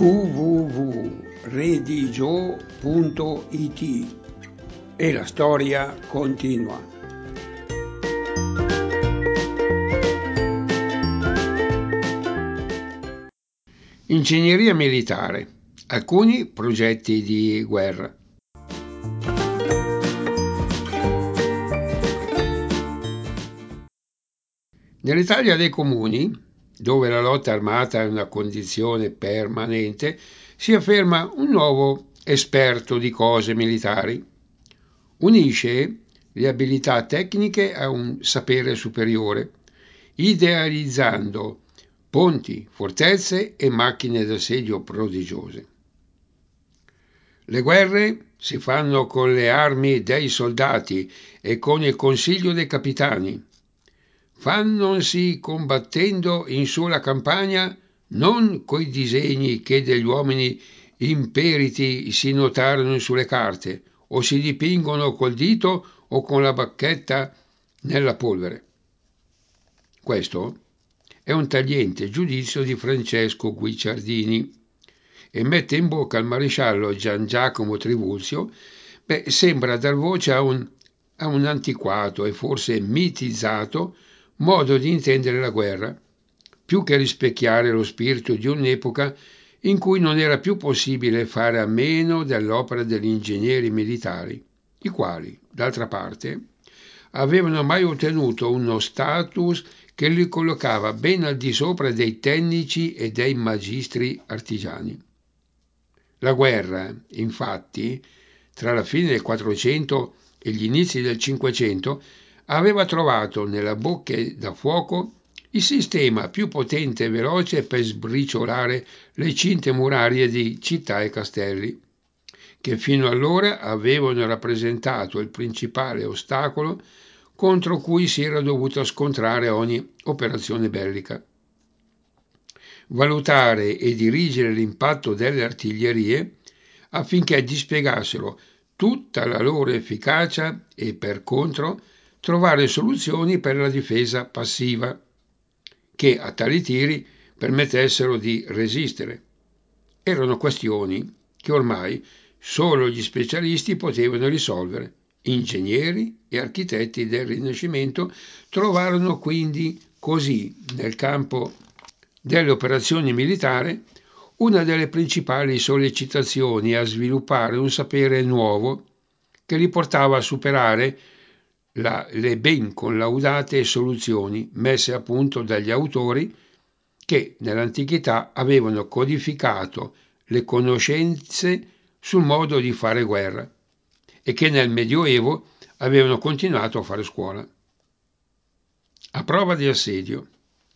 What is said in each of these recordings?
www.redigio.it e la storia continua. Ingegneria militare. Alcuni progetti di guerra. Nell'Italia dei comuni, dove la lotta armata è una condizione permanente, si afferma un nuovo esperto di cose militari. Unisce le abilità tecniche a un sapere superiore, idealizzando ponti, fortezze e macchine d'assedio prodigiose. Le guerre si fanno con le armi dei soldati e con il consiglio dei capitani. Fannosi combattendo in sola campagna, non coi disegni che degli uomini imperiti si notarono sulle carte o si dipingono col dito o con la bacchetta nella polvere. Questo è un tagliente giudizio di Francesco Guicciardini e mette in bocca al maresciallo Gian Giacomo Trivulzio, sembra dar voce a un antiquato e forse mitizzato modo di intendere la guerra, più che rispecchiare lo spirito di un'epoca in cui non era più possibile fare a meno dell'opera degli ingegneri militari, i quali, d'altra parte, avevano mai ottenuto uno status che li collocava ben al di sopra dei tecnici e dei magistri artigiani. La guerra, infatti, tra la fine del 400 e gli inizi del 500, aveva trovato nella bocche da fuoco il sistema più potente e veloce per sbriciolare le cinte murarie di città e castelli, che fino allora avevano rappresentato il principale ostacolo contro cui si era dovuto scontrare ogni operazione bellica. Valutare e dirigere l'impatto delle artiglierie affinché dispiegassero tutta la loro efficacia e, per contro, trovare soluzioni per la difesa passiva, che a tali tiri permettessero di resistere. Erano questioni che ormai solo gli specialisti potevano risolvere. Ingegneri e architetti del Rinascimento trovarono quindi così nel campo delle operazioni militari una delle principali sollecitazioni a sviluppare un sapere nuovo che li portava a superare le ben collaudate soluzioni messe a punto dagli autori che nell'antichità avevano codificato le conoscenze sul modo di fare guerra e che nel Medioevo avevano continuato a fare scuola. A prova di assedio.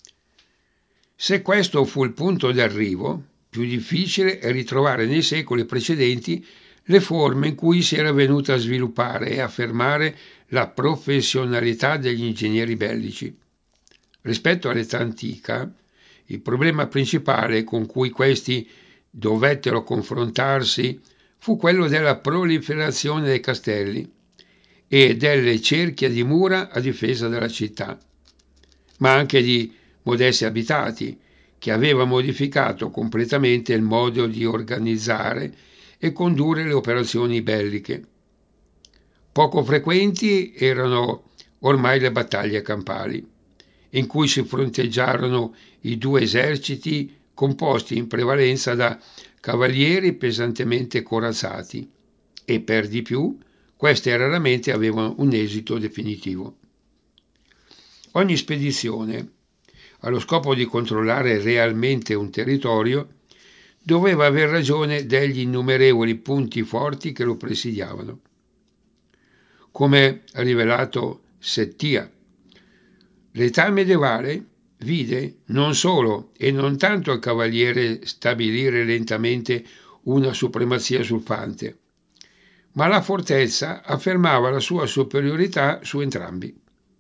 Se questo fu il punto d'arrivo, più difficile è ritrovare nei secoli precedenti le forme in cui si era venuta a sviluppare e affermare la professionalità degli ingegneri bellici. Rispetto all'età antica, il problema principale con cui questi dovettero confrontarsi fu quello della proliferazione dei castelli e delle cerchia di mura a difesa della città, ma anche di modesti abitati, che aveva modificato completamente il modo di organizzare e condurre le operazioni belliche. Poco frequenti erano ormai le battaglie campali, in cui si fronteggiarono i due eserciti composti in prevalenza da cavalieri pesantemente corazzati, e per di più queste raramente avevano un esito definitivo. Ogni spedizione, allo scopo di controllare realmente un territorio, doveva aver ragione degli innumerevoli punti forti che lo presidiavano. Come ha rivelato Settia, l'età medievale vide non solo e non tanto il cavaliere stabilire lentamente una supremazia sul fante, ma la fortezza affermava la sua superiorità su entrambi.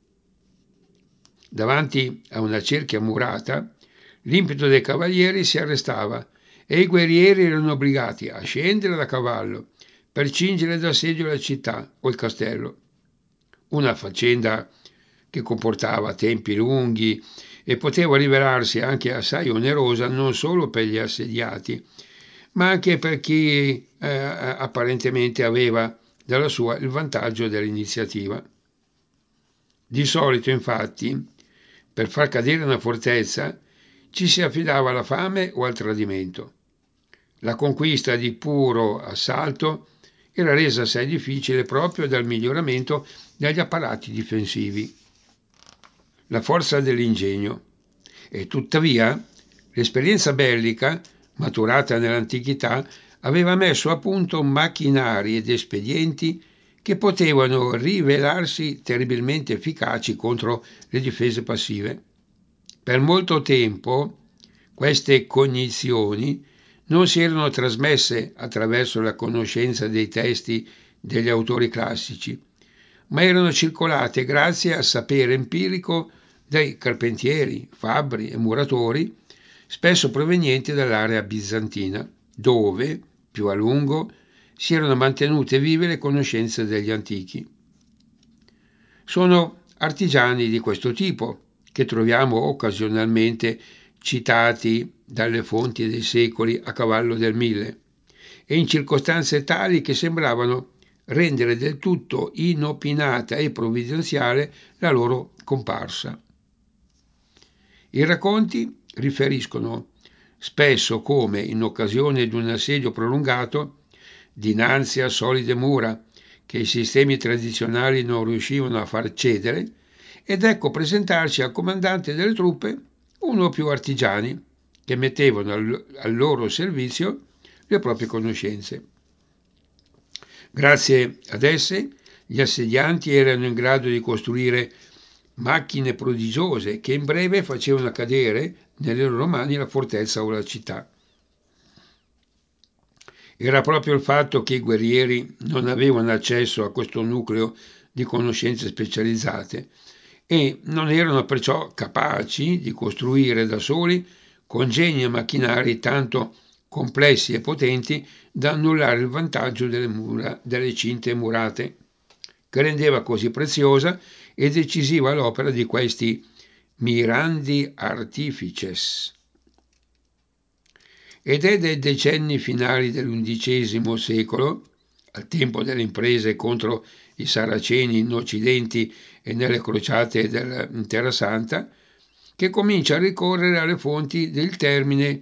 Davanti a una cerchia murata, l'impeto dei cavalieri si arrestava e i guerrieri erano obbligati a scendere da cavallo per cingere d'assedio la città o il castello. Una faccenda che comportava tempi lunghi e poteva rivelarsi anche assai onerosa non solo per gli assediati, ma anche per chi apparentemente aveva dalla sua il vantaggio dell'iniziativa. Di solito, infatti, per far cadere una fortezza ci si affidava alla fame o al tradimento. La conquista di puro assalto era resa assai difficile proprio dal miglioramento degli apparati difensivi. La forza dell'ingegno. E tuttavia l'esperienza bellica, maturata nell'antichità, aveva messo a punto macchinari ed espedienti che potevano rivelarsi terribilmente efficaci contro le difese passive. Per molto tempo queste cognizioni non si erano trasmesse attraverso la conoscenza dei testi degli autori classici, ma erano circolate grazie al sapere empirico dei carpentieri, fabbri e muratori, spesso provenienti dall'area bizantina, dove, più a lungo, si erano mantenute vive le conoscenze degli antichi. Sono artigiani di questo tipo che troviamo occasionalmente citati dalle fonti dei secoli a cavallo del Mille e in circostanze tali che sembravano rendere del tutto inopinata e provvidenziale la loro comparsa. I racconti riferiscono spesso come, in occasione di un assedio prolungato, dinanzi a solide mura che i sistemi tradizionali non riuscivano a far cedere, ed ecco presentarsi al comandante delle truppe uno o più artigiani che mettevano al loro servizio le proprie conoscenze. Grazie ad esse, gli assedianti erano in grado di costruire macchine prodigiose che in breve facevano cadere nelle loro mani la fortezza o la città. Era proprio il fatto che i guerrieri non avevano accesso a questo nucleo di conoscenze specializzate e non erano perciò capaci di costruire da soli congegni e macchinari tanto complessi e potenti da annullare il vantaggio delle cinte murate, che rendeva così preziosa e decisiva l'opera di questi mirandi artifices. Ed è dai decenni finali dell'undicesimo secolo, al tempo delle imprese contro i saraceni in Occidente e nelle crociate della Terra Santa, che comincia a ricorrere alle fonti del termine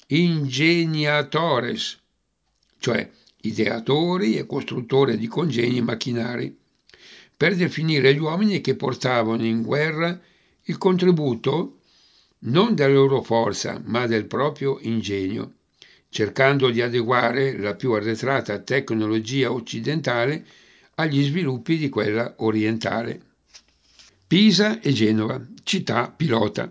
ingeniatores, cioè ideatori e costruttori di congegni macchinari, per definire gli uomini che portavano in guerra il contributo non della loro forza, ma del proprio ingegno, cercando di adeguare la più arretrata tecnologia occidentale agli sviluppi di quella orientale. Pisa e Genova, città pilota.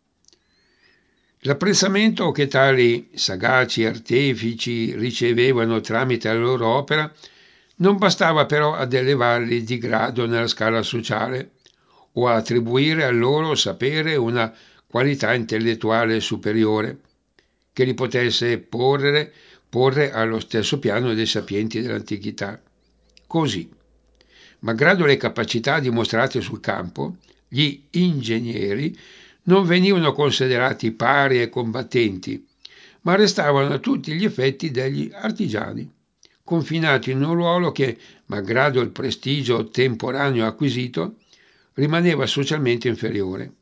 L'apprezzamento che tali sagaci artefici ricevevano tramite la loro opera non bastava però ad elevarli di grado nella scala sociale o a attribuire al loro sapere una qualità intellettuale superiore che li potesse porre allo stesso piano dei sapienti dell'antichità. Così, malgrado le capacità dimostrate sul campo, gli ingegneri non venivano considerati pari e combattenti, ma restavano a tutti gli effetti degli artigiani, confinati in un ruolo che, malgrado il prestigio temporaneo acquisito, rimaneva socialmente inferiore.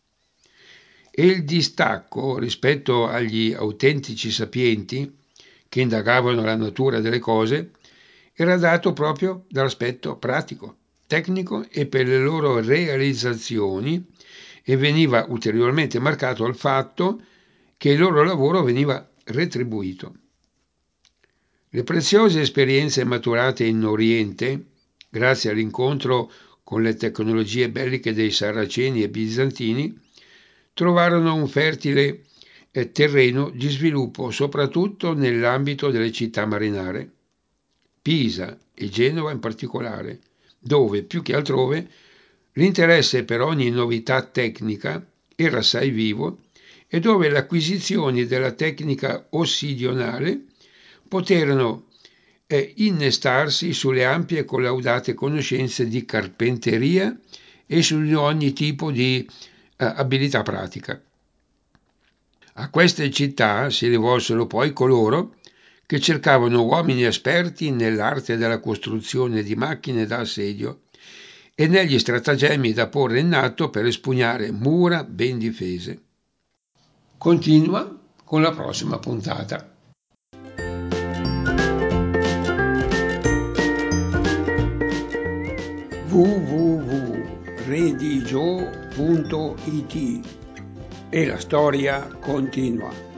E il distacco rispetto agli autentici sapienti, che indagavano la natura delle cose, era dato proprio dall'aspetto pratico, tecnico e per le loro realizzazioni e veniva ulteriormente marcato al fatto che il loro lavoro veniva retribuito. Le preziose esperienze maturate in Oriente, grazie all'incontro con le tecnologie belliche dei Saraceni e Bizantini, trovarono un fertile terreno di sviluppo soprattutto nell'ambito delle città marinare, Pisa e Genova in particolare, dove più che altrove l'interesse per ogni novità tecnica era assai vivo e dove le acquisizioni della tecnica ossidionale poterono innestarsi sulle ampie e collaudate conoscenze di carpenteria e su ogni tipo di abilità pratica. A queste città si rivolsero poi coloro che cercavano uomini esperti nell'arte della costruzione di macchine da assedio e negli stratagemmi da porre in atto per espugnare mura ben difese. Continua con la prossima puntata. www.redigio.it e la storia continua.